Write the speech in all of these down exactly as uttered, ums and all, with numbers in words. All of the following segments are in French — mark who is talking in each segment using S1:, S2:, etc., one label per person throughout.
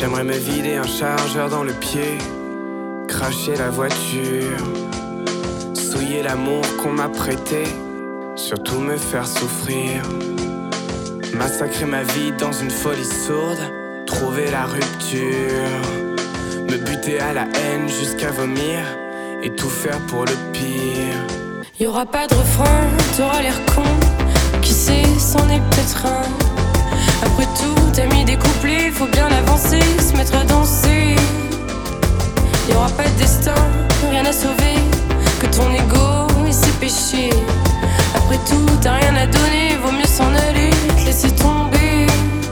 S1: J'aimerais me vider un chargeur dans le pied, cracher la voiture, souiller l'amour qu'on m'a prêté, surtout me faire souffrir. Massacrer ma vie dans une folie sourde, trouver la rupture, me buter à la haine jusqu'à vomir et tout faire pour le pire.
S2: Y'aura pas de refrain, t'auras l'air con, qui sait, c'en est peut-être un. Après tout, t'as mis des couplets, faut bien avancer, se mettre à danser. Y'aura pas de destin, rien à sauver, que ton ego et ses péchés. Après tout, t'as rien à donner, vaut mieux s'en aller, te laisser tomber.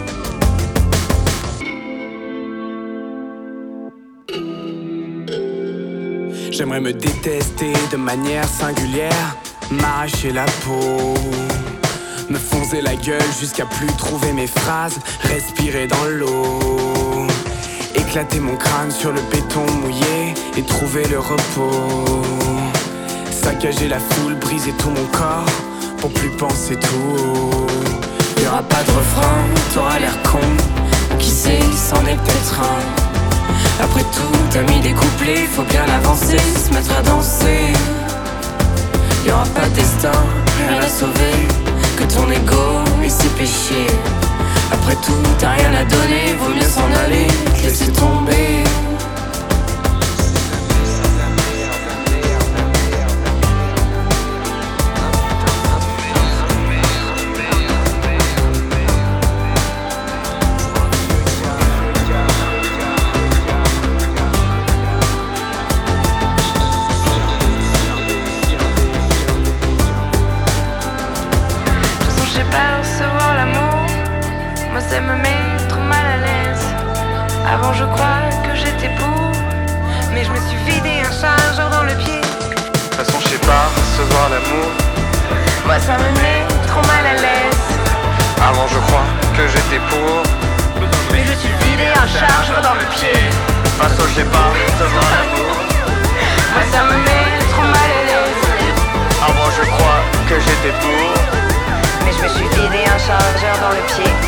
S1: J'aimerais me détester de manière singulière, m'arracher la peau, me foncer la gueule jusqu'à plus trouver mes phrases, respirer dans l'eau, éclater mon crâne sur le béton mouillé et trouver le repos, saccager la foule, briser tout mon corps pour plus penser tout haut.
S2: Y'aura pas de refrain, t'auras l'air con, qui sait, c'en est peut-être un. Après tout, t'as mis des couplets, faut bien avancer, se mettre à danser. Y'aura pas de destin, rien à sauver, que ton ego et ses péchés. Après tout, t'as rien à donner, vaut mieux s'en aller, te laisser tomber.
S3: Pas recevoir l'amour, moi ça me met trop mal à l'aise. Avant je crois que j'étais pour, mais je me suis vidé un chargeur dans le pied.
S4: De toute façon je sais pas recevoir l'amour,
S3: moi ça me met trop mal à l'aise.
S4: avant je crois que j'étais pour,
S3: mais je suis vidé un chargeur dans le pied.
S4: De toute façon je sais pas recevoir l'amour,
S3: moi ça me met trop mal à l'aise.
S4: avant je crois que j'étais pour,
S3: mais je me suis vidé un chargeur dans le pied.